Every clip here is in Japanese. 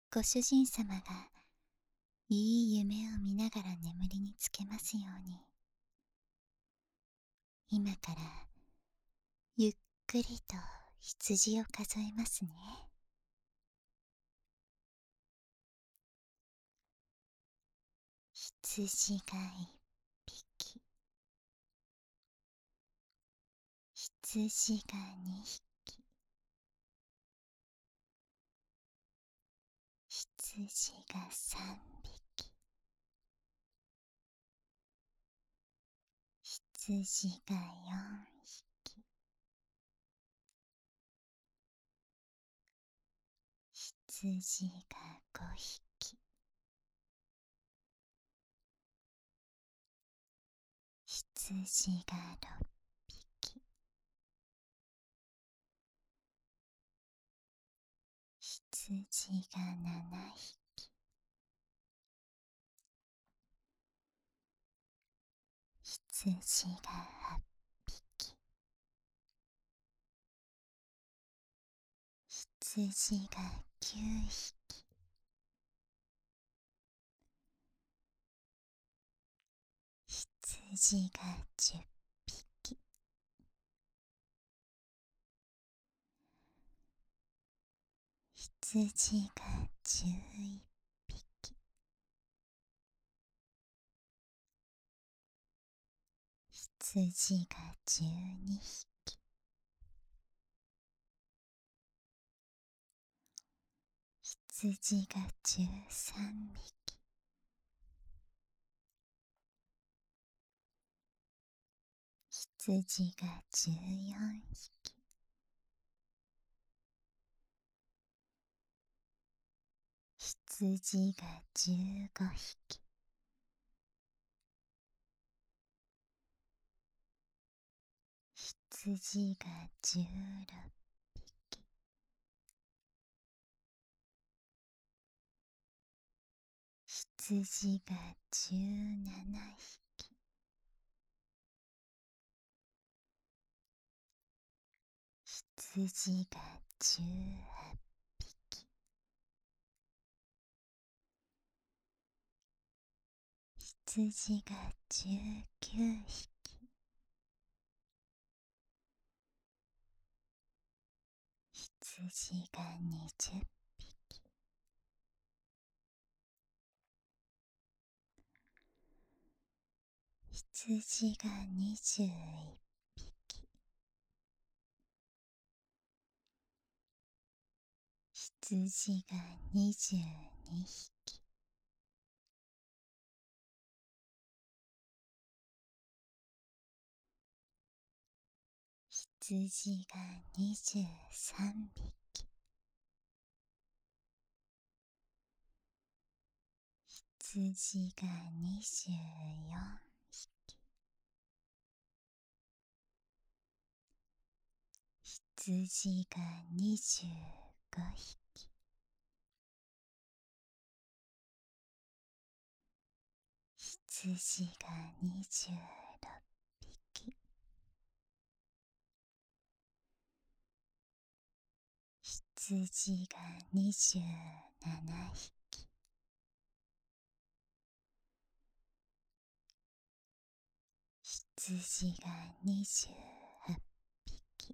ご主人様がいい夢を見ながら眠りにつけますように、今からゆっくりと羊を数えますね。羊が1匹、羊が2匹、羊が3匹、羊が4匹、羊が5匹、羊が6匹、羊が7匹、羊が8匹、羊が9匹、羊が10匹、羊が11匹、羊が12匹、羊が13匹、羊が14匹、羊が15匹、羊が16匹、羊が17匹、羊が18匹、羊が19匹、羊が20匹、羊が21匹、羊が22匹、羊が23匹、羊が24匹、羊が25匹、羊が26匹、羊が27匹、羊が28匹、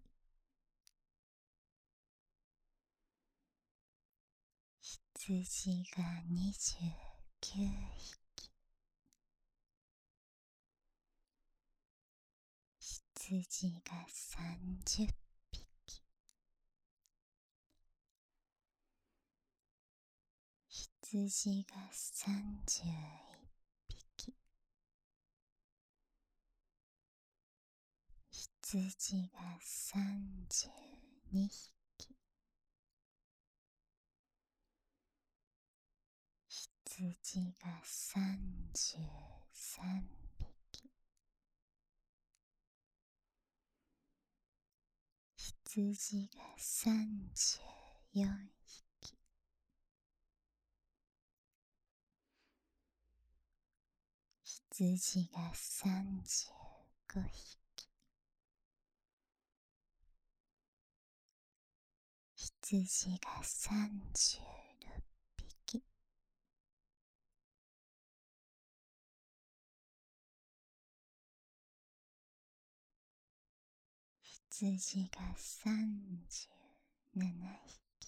羊が29匹、羊が30匹、羊が31匹、羊が32匹、羊が33匹、羊が34匹、羊が35匹、羊が36匹、 羊が37匹、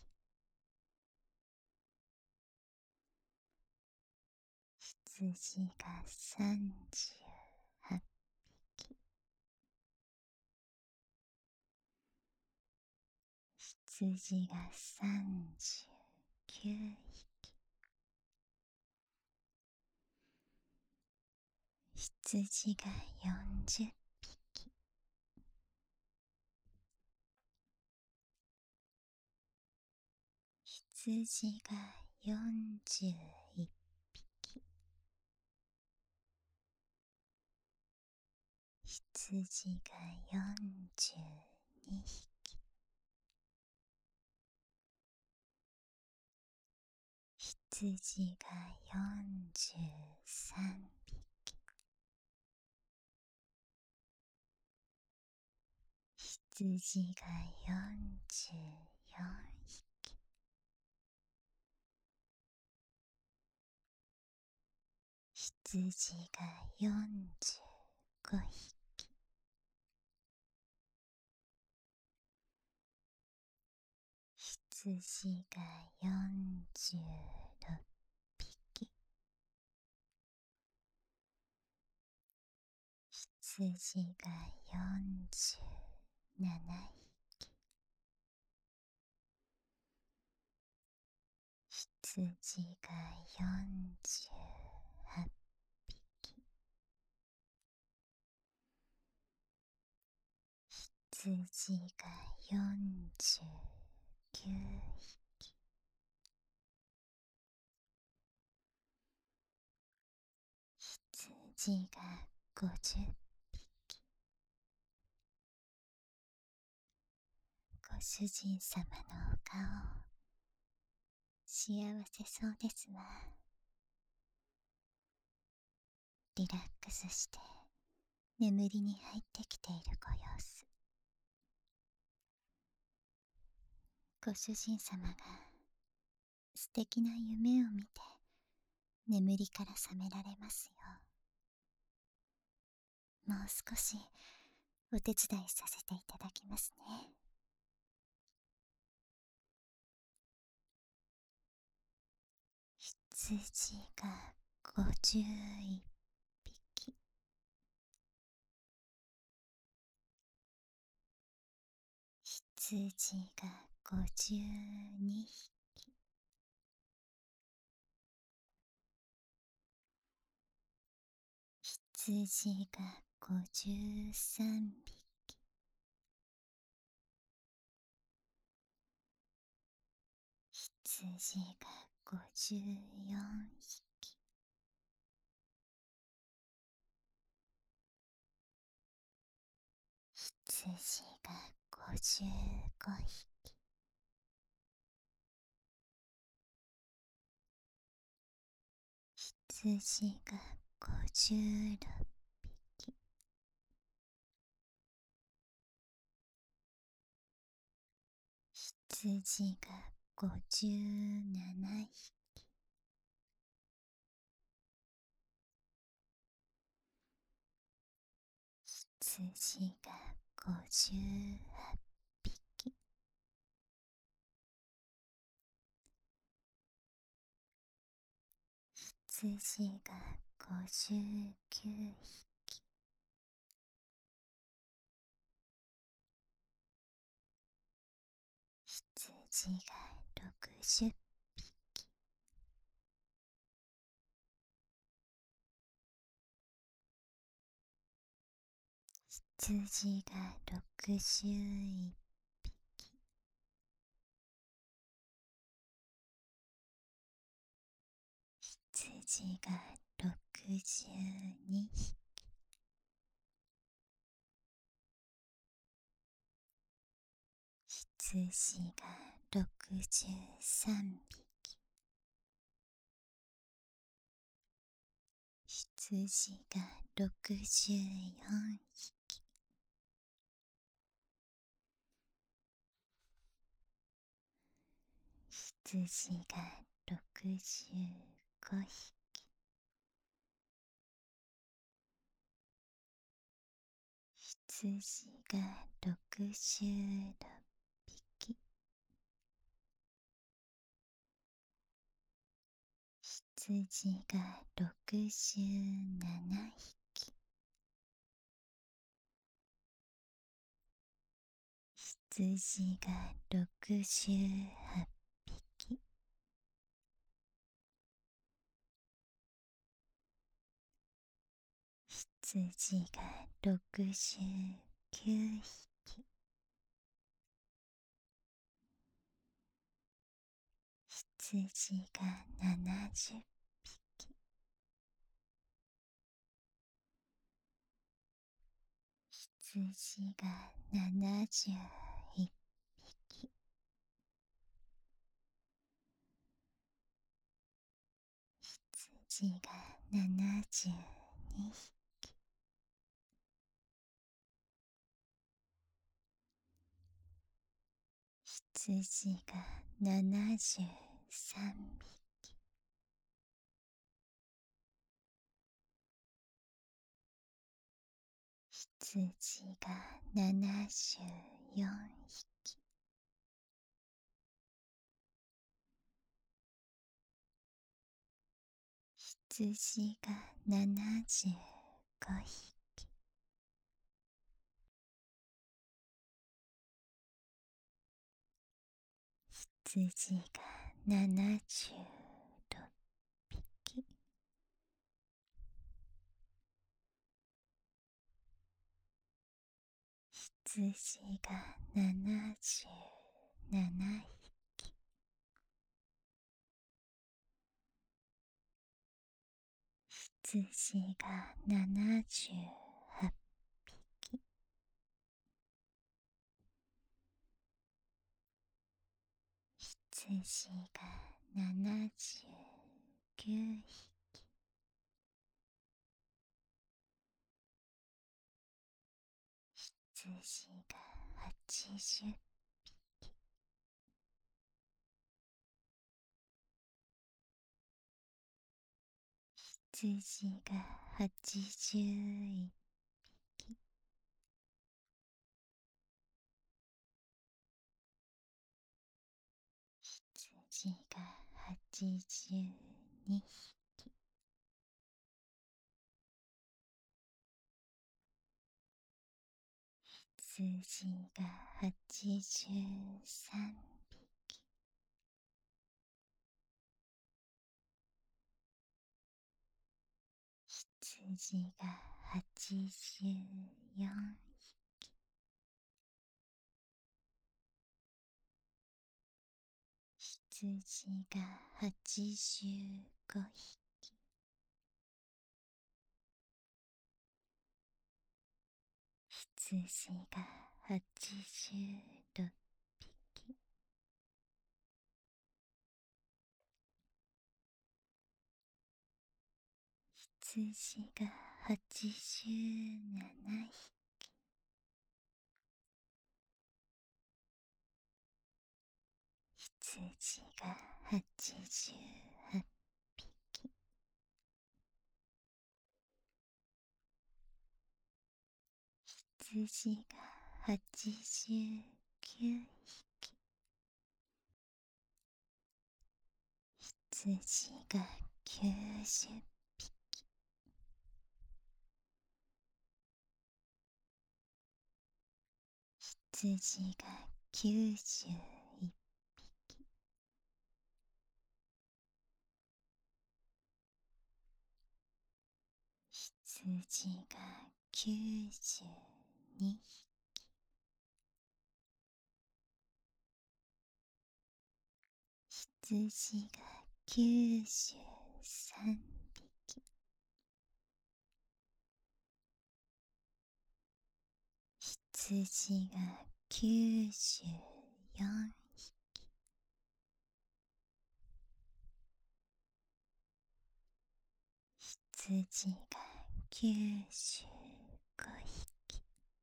羊が38匹、羊が39匹、羊が40匹、羊が41匹、羊が42匹、羊が43匹、羊が44匹、羊が45匹、羊が46匹、羊が47匹、羊が48匹、羊が49匹、羊が50匹。ご主人様のお顔、幸せそうですわ。リラックスして眠りに入ってきているご様子。ご主人様が素敵な夢を見て眠りから覚められますよ。もう少しお手伝いさせていただきますね。羊が51匹、羊が52匹、羊が53匹、羊が54匹、羊が55匹、羊が56匹、羊が57匹、羊が58匹、羊が59匹、羊が60匹、羊が61匹、羊が62匹、羊が63匹、羊が64匹、羊が65匹、羊が 66匹、羊が67匹、羊が68匹、羊が69匹、羊が70匹、羊が71匹、羊が72匹、羊が73匹、羊が74匹、羊が75匹、羊が76匹、羊が77匹、羊が78匹、羊が79匹、羊が80匹、羊が81匹、羊が82匹、羊が83匹、羊が84匹、羊が85匹、羊が86匹、羊が87匹、羊が88匹、羊が89匹、羊が90匹、羊が91匹、羊が92匹、羊が93匹、羊が94匹、羊が95匹、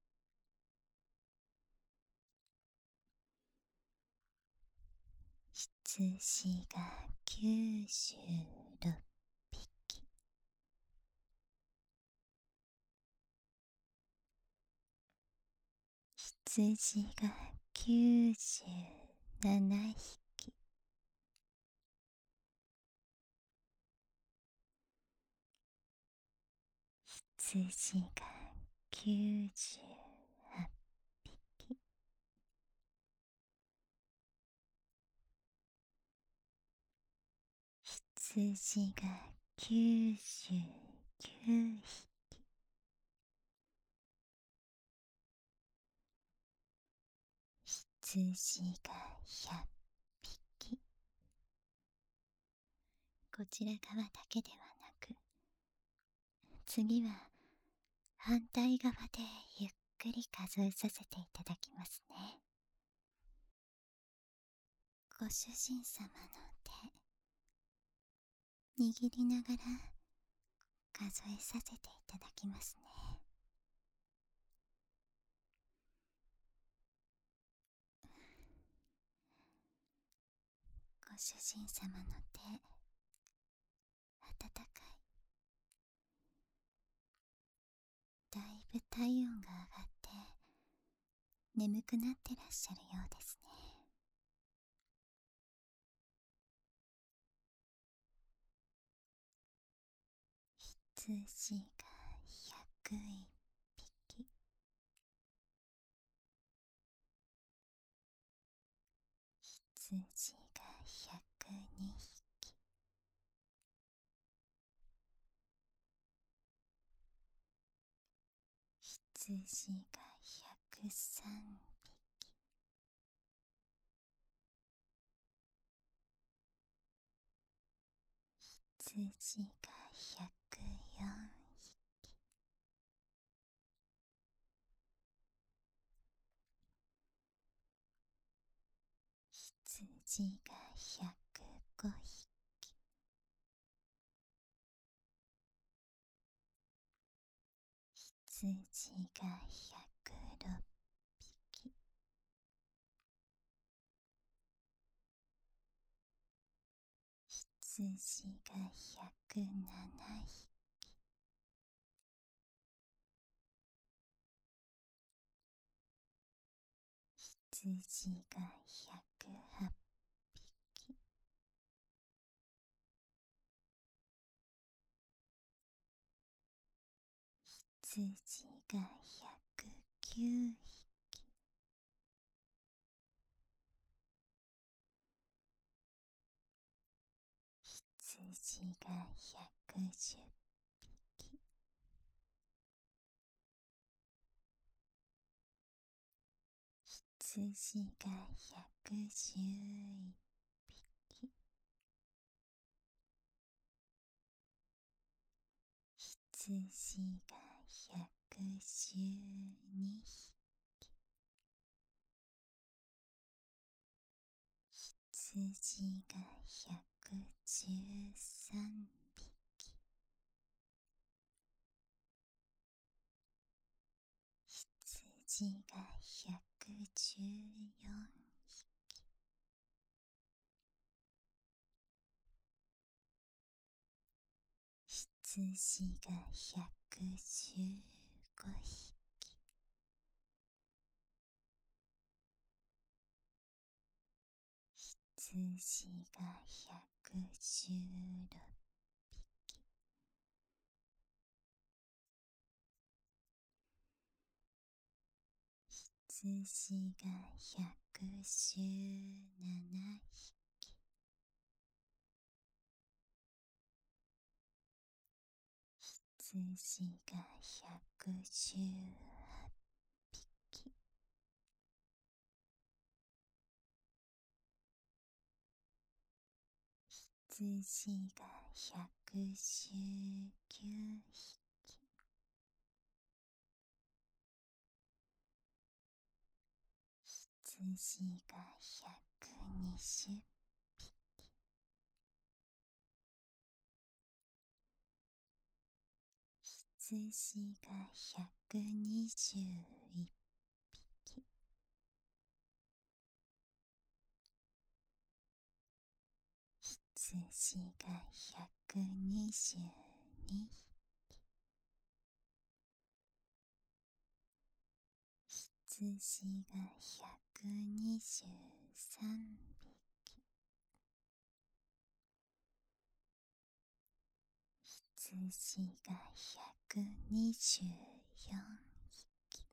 羊が96匹、 羊が97匹、羊が98匹、羊が99匹、羊が100匹。こちら側だけではなく、次は反対側でゆっくり数えさせていただきますね。ご主人様の手、握りながら数えさせていただきますね。ご主人様の手、温かい。だいぶ体温が上がって眠くなってらっしゃるようですね。羊が101匹、羊が102匹、羊が103匹、羊が104匹、羊が105匹、羊が106匹、羊が107匹、羊が108匹、羊が109匹、羊が110匹、羊が111匹、羊が112匹、羊が113匹、羊が114匹、羊が115匹、羊が116匹、羊が117匹、羊が118匹、羊が119匹、羊が120匹、羊が121匹、羊が122匹、羊羊が123匹、羊が124匹、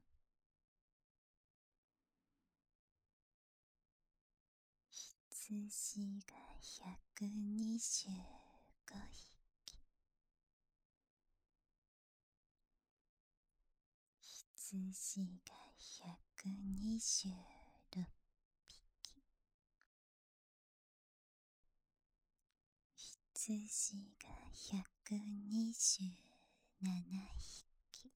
羊が125匹、羊が126匹、羊が127匹、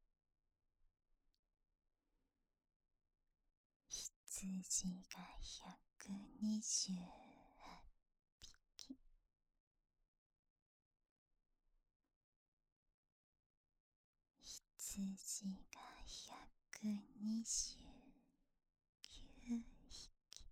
羊が128匹、羊が129匹、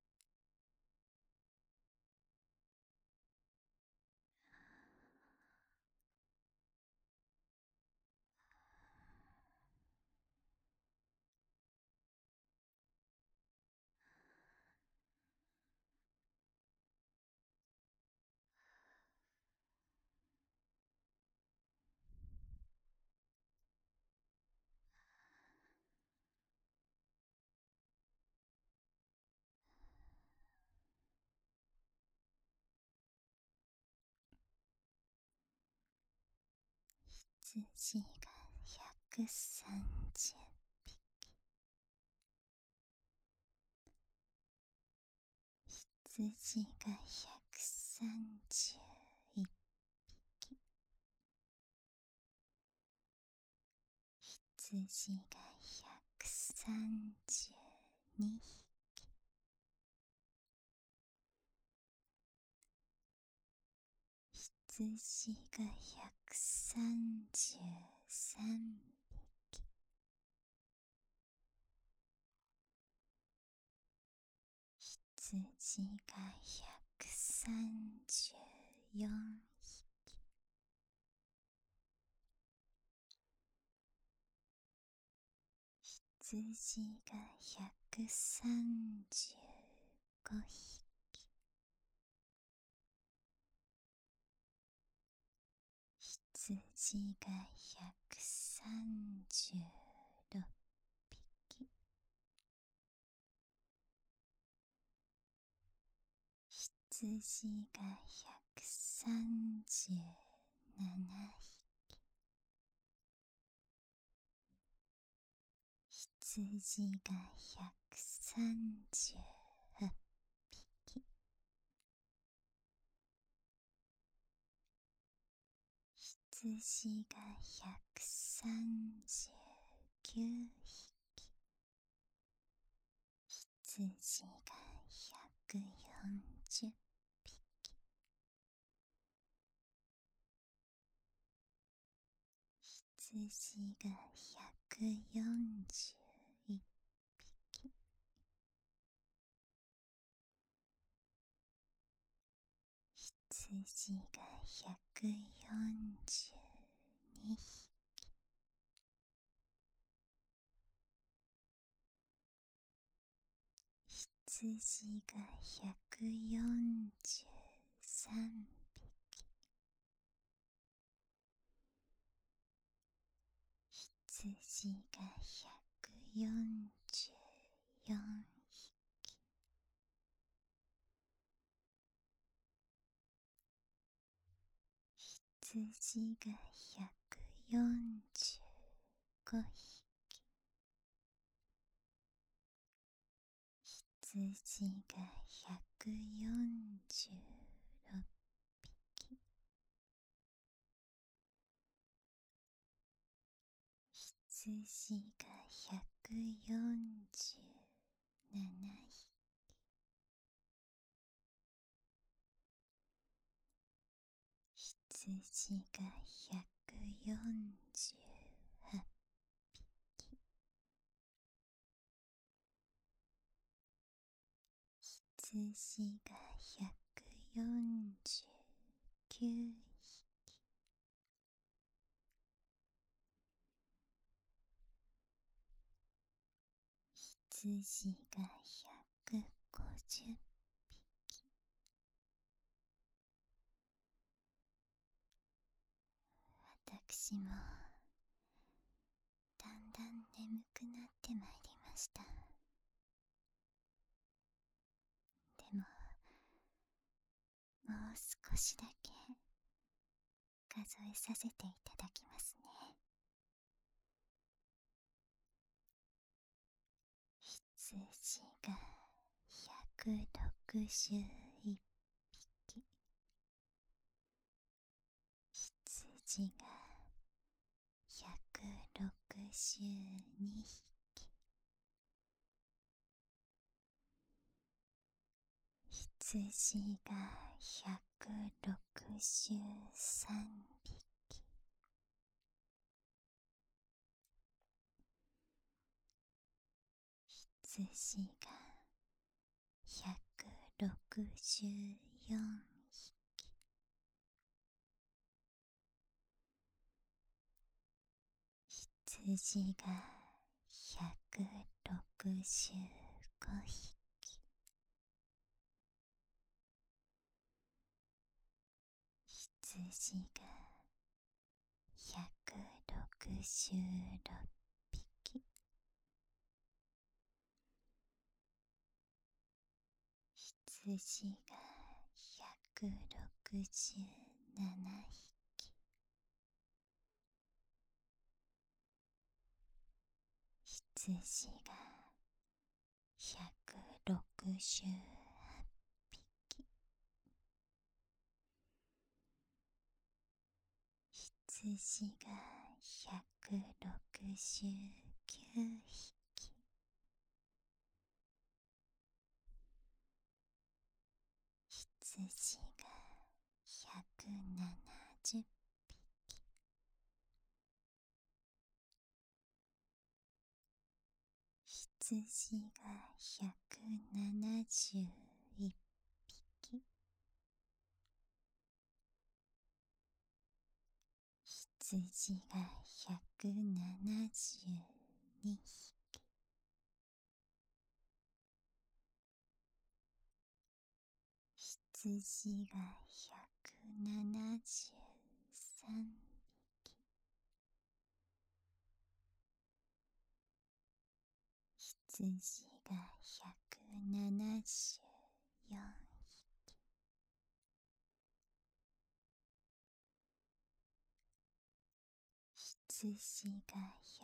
羊が130匹、羊が131匹、羊が132匹、羊が133匹、羊が134匹、羊が135匹、羊が136匹、羊が137匹、羊が138匹、羊が139匹、羊が140匹、羊が141匹、羊が142匹、羊が143匹、羊が144匹、羊が145匹、羊が146匹、羊が147匹、羊が148匹、羊が149匹、 羊が150匹。私もだんだん眠くなってまいりました。でももう少しだけ数えさせていただきますね。羊が161匹。羊が162匹。羊が163匹。羊が164匹。羊が165匹。羊が166匹。羊が167匹。羊が168匹。羊が169匹。羊が170匹。羊が171匹。羊が172匹。羊が173匹。羊が174匹。羊が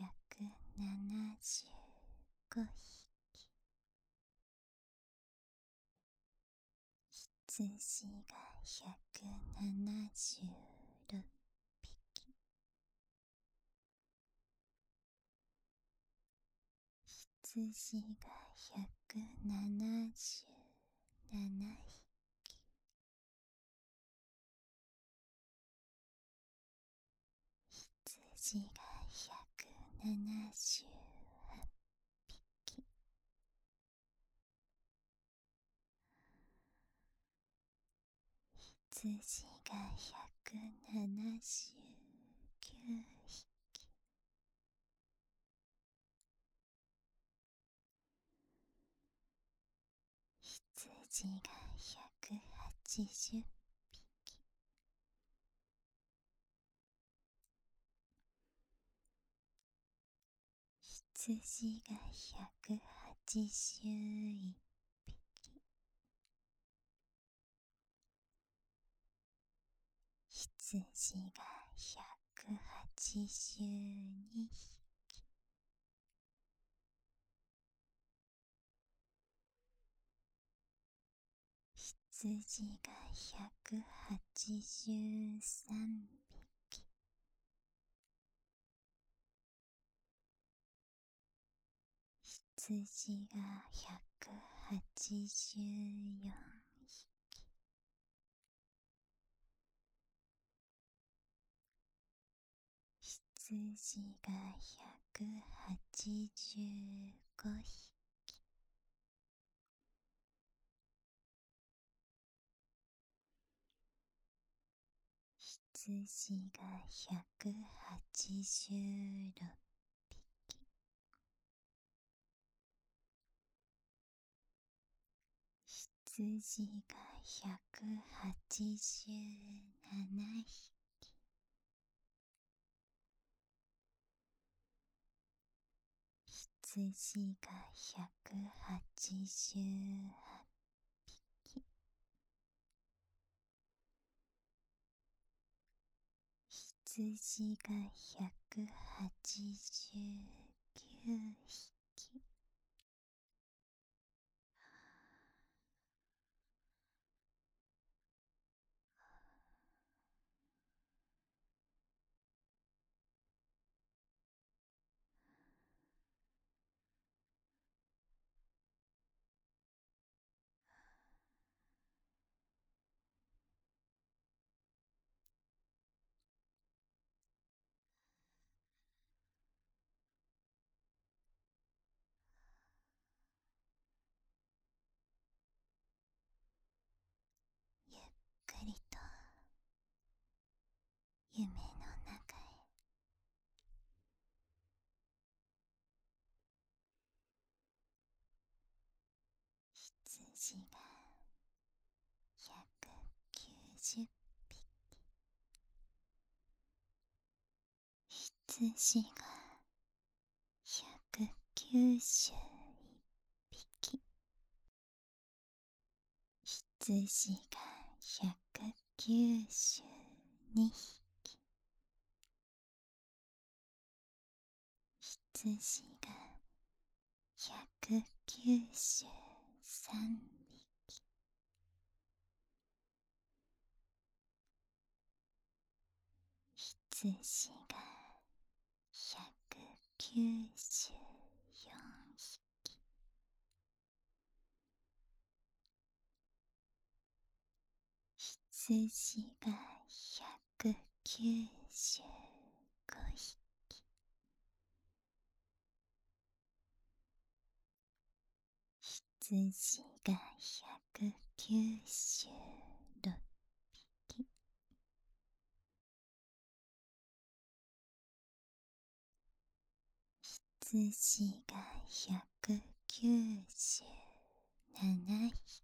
175匹。羊が176匹。羊が177匹。羊が178匹。羊が179匹。羊が180匹。羊が181匹。羊が182匹。羊が183匹。羊が184匹。羊が185匹。羊が186匹。 羊が187匹。羊が188匹。羊が189匹。ゆっくりと夢の中へ。羊が190匹。羊が191匹。羊が192匹。羊が193匹。羊が194匹。羊が195匹。羊が196匹。羊が197匹。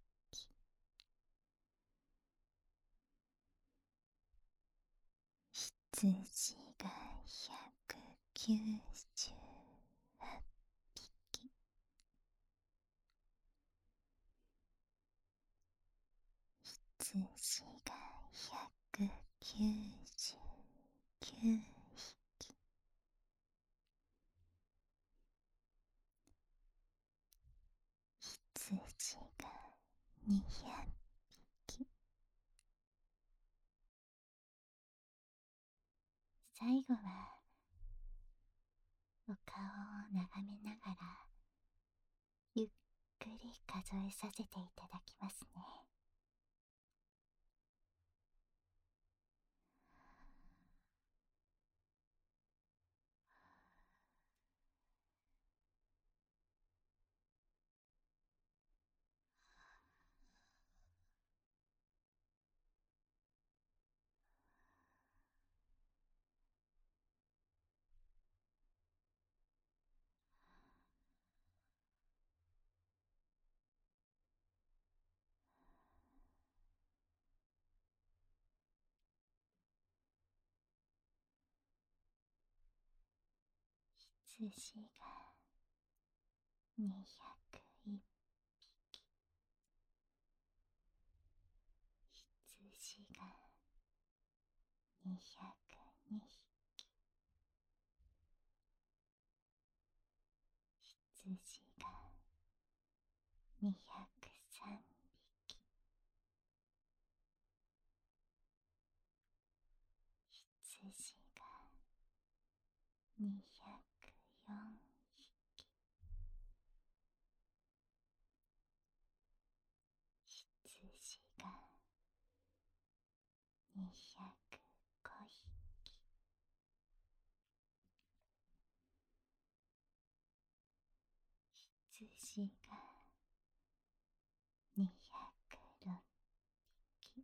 羊が198匹。羊が199匹。羊が200匹。最後はお顔を眺めながらゆっくり数えさせていただきますね。羊が201匹。羊が202匹。羊が203匹。羊が204匹。羊が205匹。羊が206匹。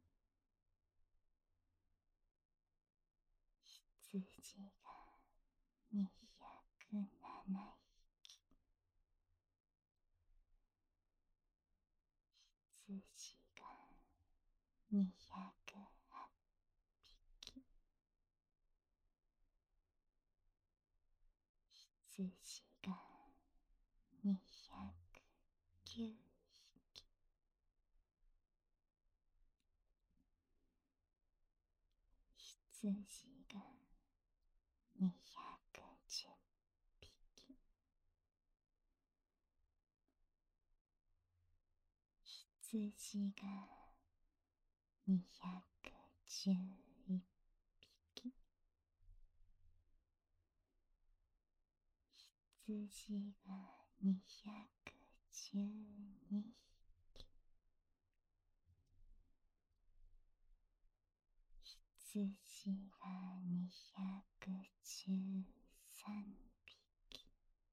羊が207匹。羊 208匹。羊が209匹。羊が210匹。羊が211匹。羊が212匹。羊が213匹。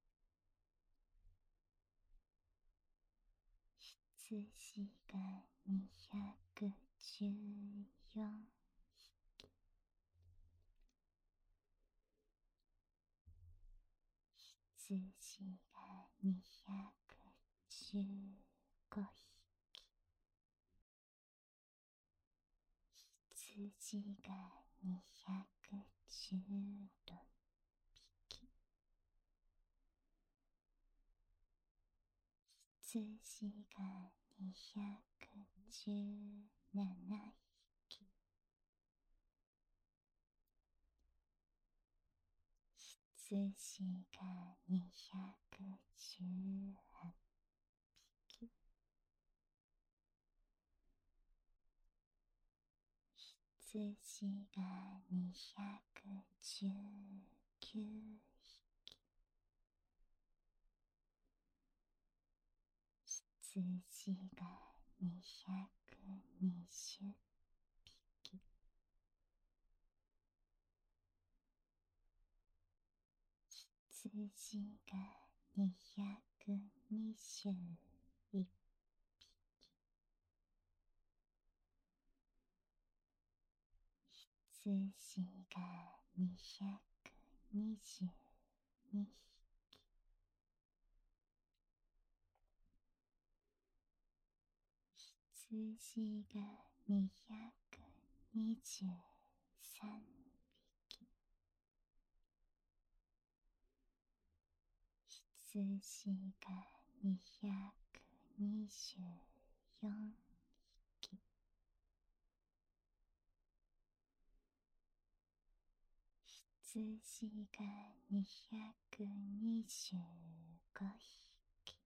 羊が214匹。羊が215匹。羊が216匹。羊が217匹。羊が218匹。羊が219匹。羊が220匹。羊が221匹。羊が222匹。羊が223匹。羊が224匹。羊が225匹。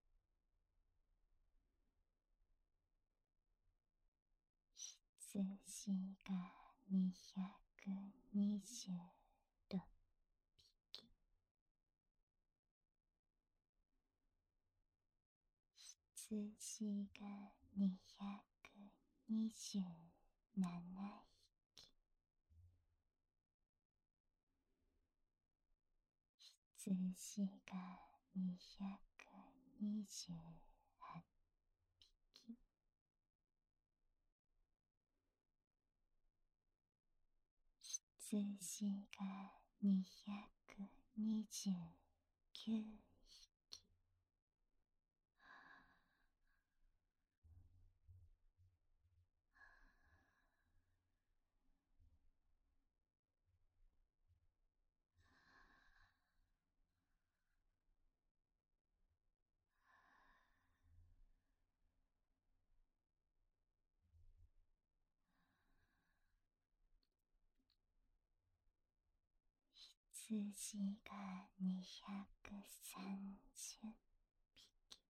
羊が226匹。羊が227匹。羊が228匹。羊が229匹。羊が230匹。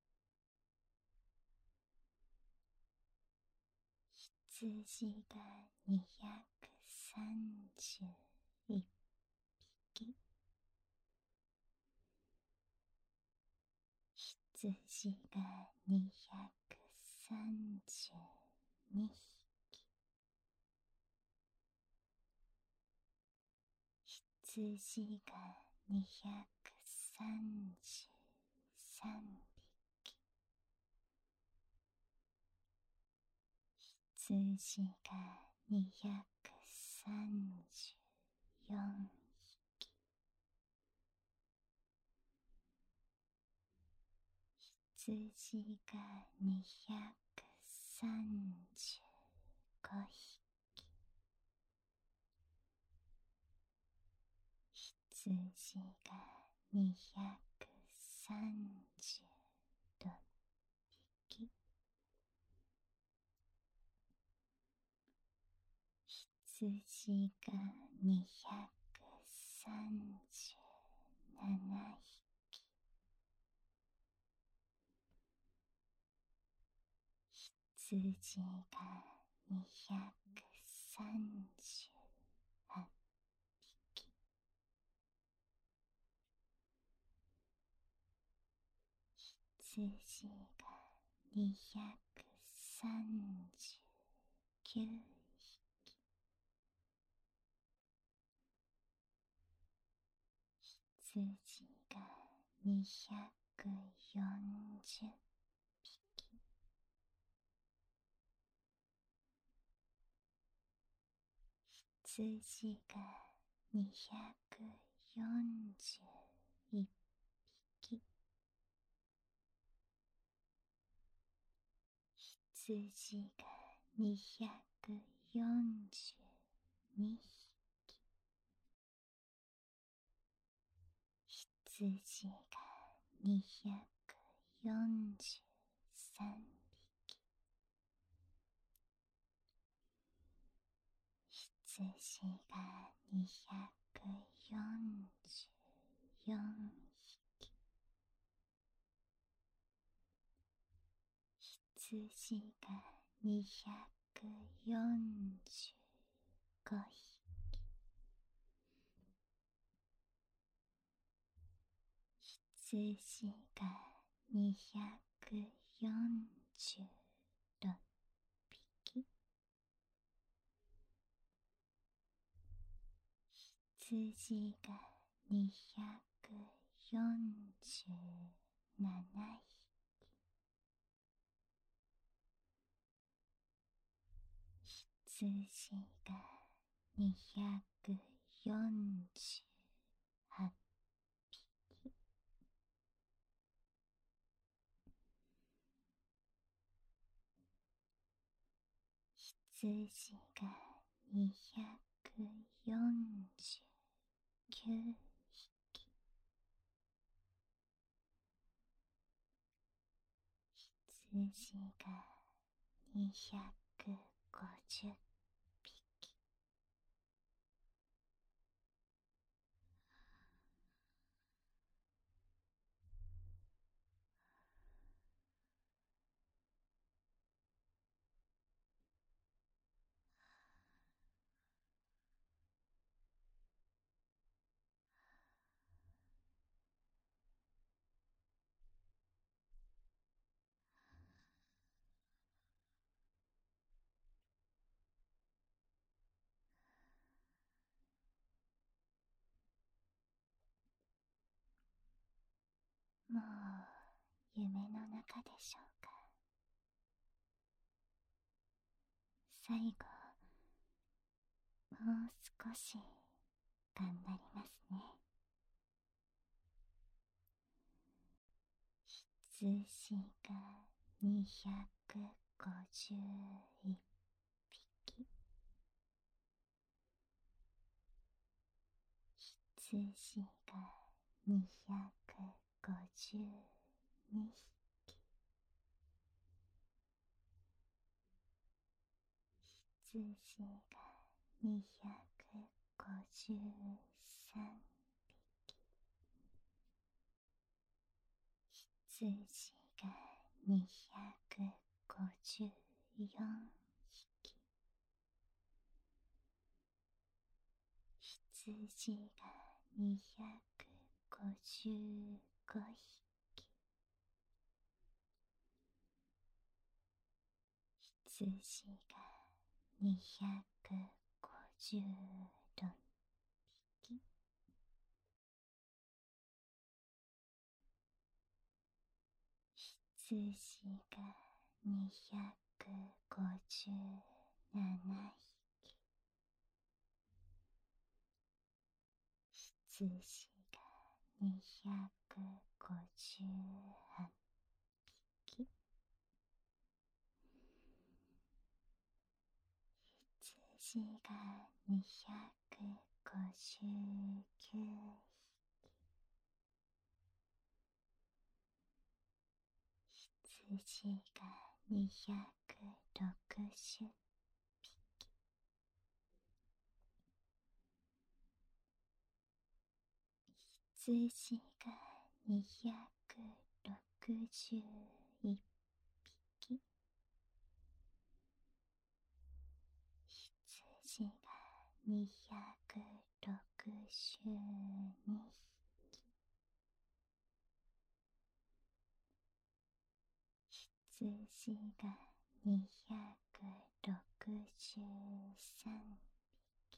羊が231匹。羊が232匹。羊が233匹。羊が234匹。羊が235 羊が236匹、羊が237匹、羊が238匹、羊が239匹、羊が240匹、羊が241匹、羊が242匹、羊が243匹、羊が244匹、羊が245匹、羊が246匹、羊が247匹、羊が248匹、羊が249匹、羊が250匹、もう夢の中でしょうか。最後もう少し頑張りますね。羊が251匹、羊が252匹、羊が253匹、羊が254匹、羊が255匹、羊が256匹、羊が257匹、羊が258匹、羊が259 羊が260匹。羊が261匹。羊が262匹。羊が263匹。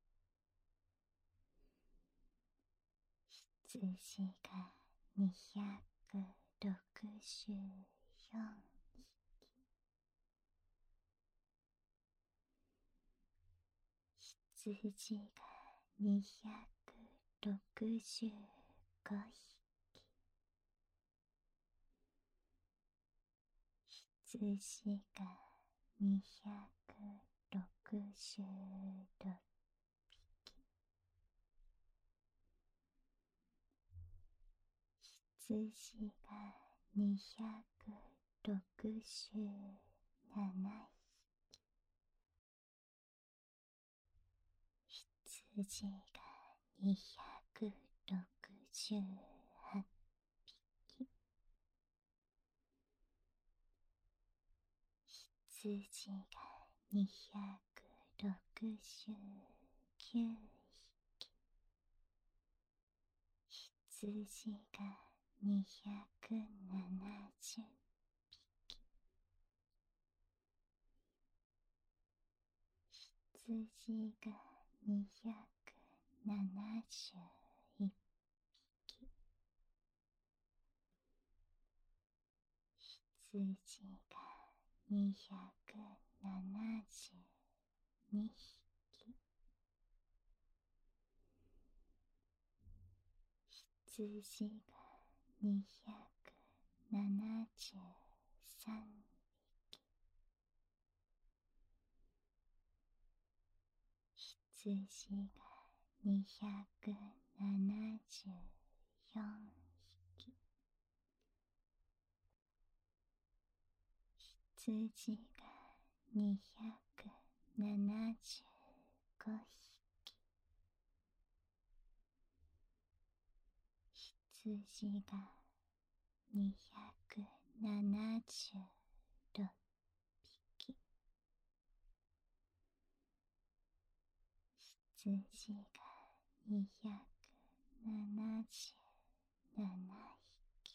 羊が264匹。羊が265匹。羊が266匹。羊が267匹。羊が268匹。羊が269匹。羊が270匹。羊が271匹。羊が272匹。羊が273匹。羊が274匹。羊が275匹。羊が276匹。羊が277匹。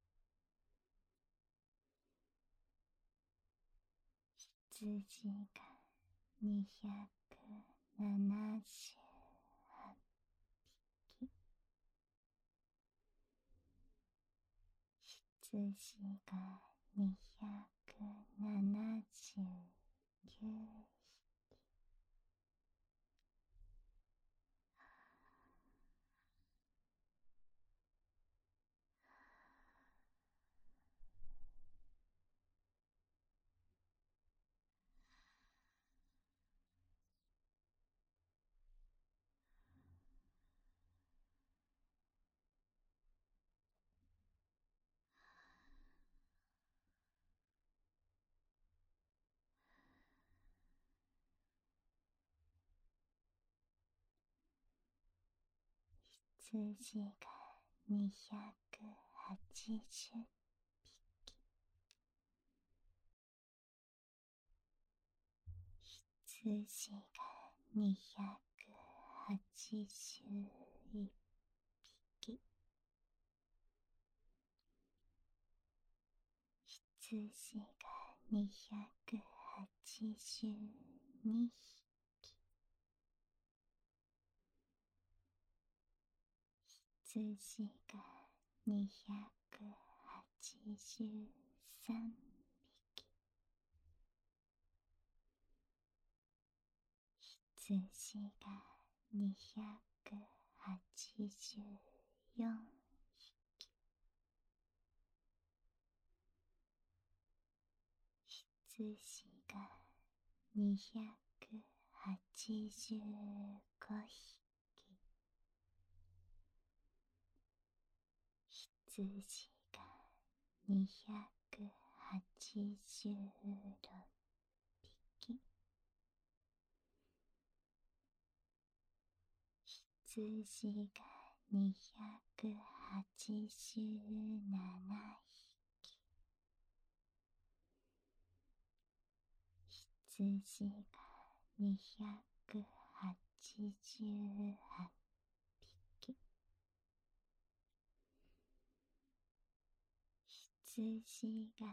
羊が278匹。羊が279匹。羊が280匹。羊が281匹。羊が282匹。羊が283匹。羊が284匹。羊が285匹。羊が286 匹、羊が287匹、羊が288匹、羊が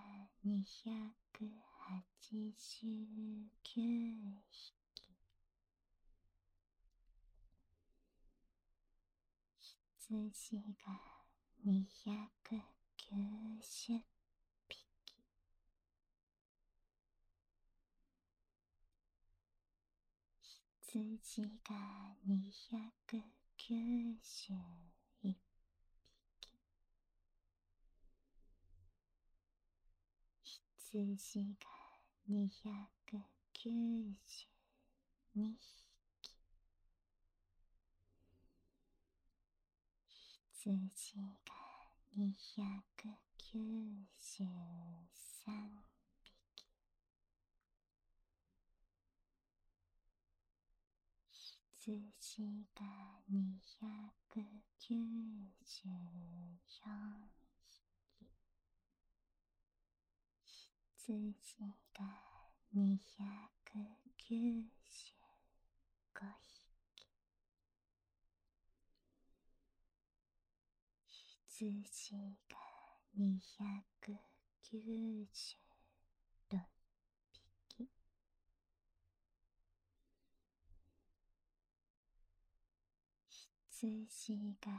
289匹、羊が290匹、羊が291匹、羊が292匹、羊が293匹、羊が294匹、羊が295匹、羊が296匹、羊が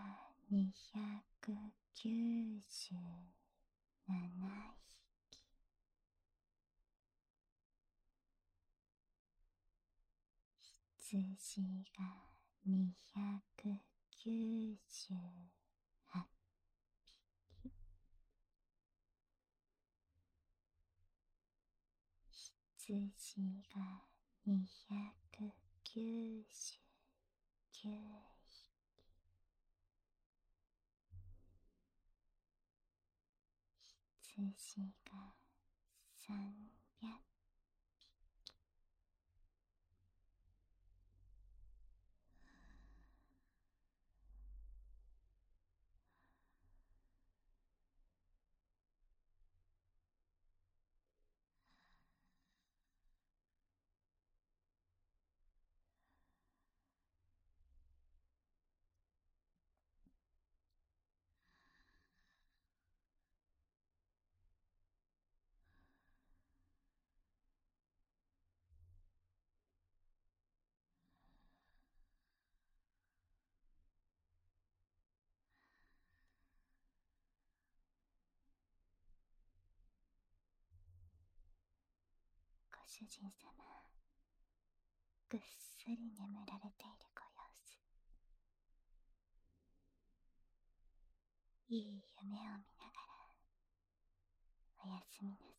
297匹、羊が298匹、羊が299匹、羊が300匹。ご主人様、ぐっすり眠られているご様子。いい夢を見ながらおやすみなさい。